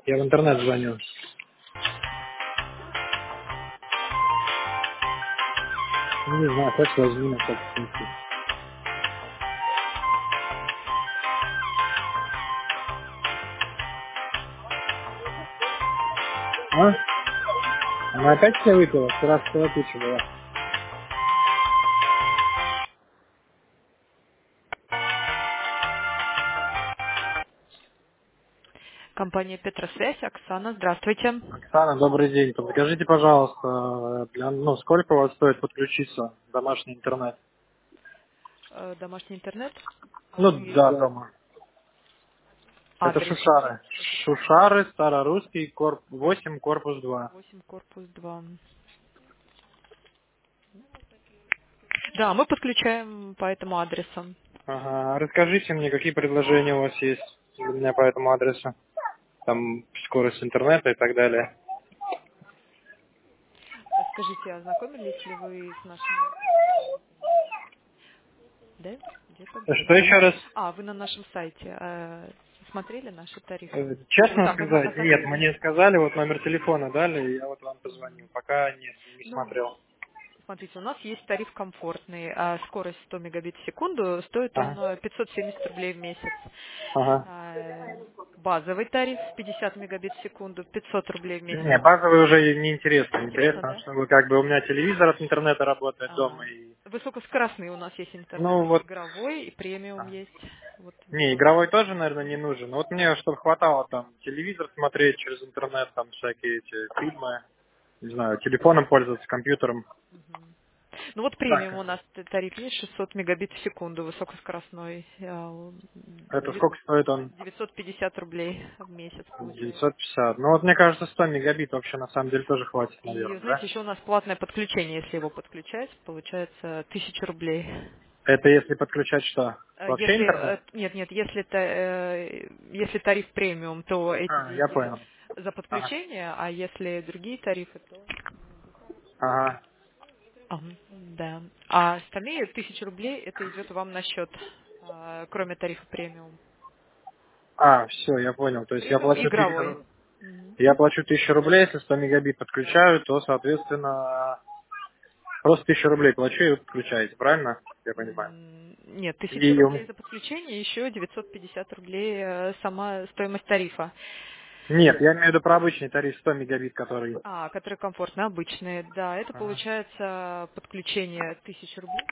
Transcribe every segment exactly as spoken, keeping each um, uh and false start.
Я в интернет звоню. Ну, не знаю, хочешь возьми на всякий случай. А? Она опять все выпила? Вчера целая куча была. Компания Петросвязь, Оксана, здравствуйте. Оксана, добрый день. Подскажите, пожалуйста, для, ну, сколько у вас стоит подключиться в домашний интернет? Э, Домашний интернет. Ну, Мы да, дома. Это адрес Шушары. Шушары, Старорусский, корп... восемь, корпус два. восемь, корпус два. Да, мы подключаем по этому адресу. Ага. Расскажите мне, какие предложения у вас есть для меня по этому адресу? Там скорость интернета и так далее. Э, Скажите, ознакомились ли вы с нашим... Да? Где-то Что было. еще раз? А, вы на нашем сайте э, смотрели наши тарифы? Э, Ну, Честно там озна- сказать, нет, ознакомились. мне сказали, вот номер телефона дали, и я вот вам позвоню. Мгм. Пока нет, не Ну, смотрел. смотрите, у нас есть тариф комфортный, а скорость сто мегабит в секунду, стоит он Ага. э, пятьсот семьдесят рублей в месяц. Ага. А, Базовый тариф пятьдесят мегабит в секунду, пятьсот рублей в месяц. Не, базовый уже неинтересно. Интересно, Интересно, да? чтобы как бы у меня телевизор от интернета работает дома А, и... Высокоскоростный у нас есть интернет, Ну и вот, игровой, и премиум есть. Вот не, выбор игровой ваш. тоже, наверное, не нужен. Вот мне, чтобы хватало там телевизор смотреть через интернет, там всякие эти фильмы, не знаю, телефоном пользоваться, компьютером. Мгм. Ну вот премиум Так, у нас т- тариф есть шестьсот мегабит в секунду, высокоскоростной. а, это девят- сколько стоит он? девятьсот пятьдесят рублей в месяц получается. девятьсот пятьдесят. Ну вот мне кажется, сто мегабит вообще на самом деле тоже хватит, И, наверное, знаете, да? еще у нас платное подключение, если его подключать, получается тысяча рублей. Это если подключать что? Э, Вообще Если, интернет? э, нет, нет, если, та- э, если тариф премиум, то эти А, я деньги понял. за Ага. подключение, а если другие тарифы, то... Ага. Ага, да. А остальные тысяча рублей, это идет вам на счет, а, кроме тарифа премиум. А, все, я понял. То есть я Премиум и плачу игровой. тысячу, Мгм. я плачу тысячу рублей, если сто мегабит подключаю, то, соответственно, просто тысячу рублей плачу и вы подключаете, правильно? Я понимаю. М, Нет, тысяча И у рублей м- за подключение, еще девятьсот пятьдесят рублей э, сама стоимость тарифа. Нет, я имею в виду про обычный тариф сто мегабит, который... А, которые комфортно, обычные, да, это Ага. получается подключение тысяча рублей.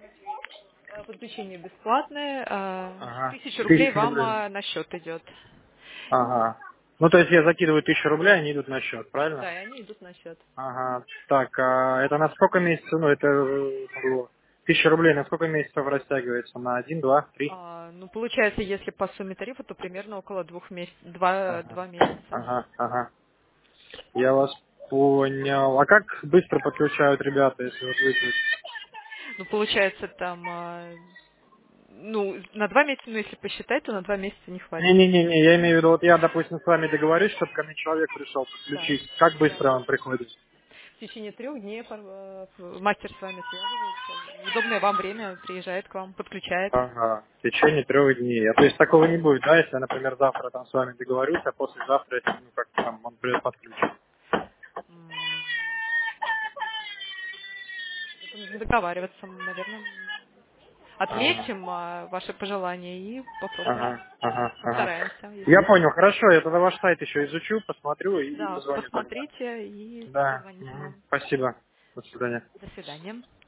Э, Подключение бесплатное, а, Ага. тысяча рублей Тысячу вам рублей. а, на счет идет. Ага. Ну, то есть я закидываю тысячу рублей, они идут на счет, правильно? Да, и они идут на счет. Ага. Так, а это на сколько месяцев, ну, это э, тысяча рублей на сколько месяцев растягивается? На один, два, три? А, ну, получается, если по сумме тарифа, то примерно около двух месяцев, два, Ага. два месяца. Ага, ага. Я вас понял. А как быстро подключают ребята, если вот выключить? Ну, получается, там, а, ну, на два месяца, ну, если посчитать, то на два месяца не хватит. Не-не-не, я имею в виду, вот я, допустим, с вами договорюсь, чтобы ко мне человек пришел Да, подключить. Как да. быстро он приходит? В течение трех дней э, мастер с вами связывается. В удобное вам время приезжает к вам, подключает. Ага, в течение трех дней. А то есть такого не будет, да, если я, например, завтра там с вами договорюсь, а послезавтра, если, ну, как там, он придет подключить. М, Это нужно договариваться, наверное. Ага, Отметим а, ваши пожелания и попробуем. ага, ага, ага. Постараемся, если Я все понял, получится. хорошо, я тогда ваш сайт еще изучу, посмотрю и Да, позвоню тогда. посмотрите и Да, позвоните мгм. нам. Спасибо. До свидания. До свидания.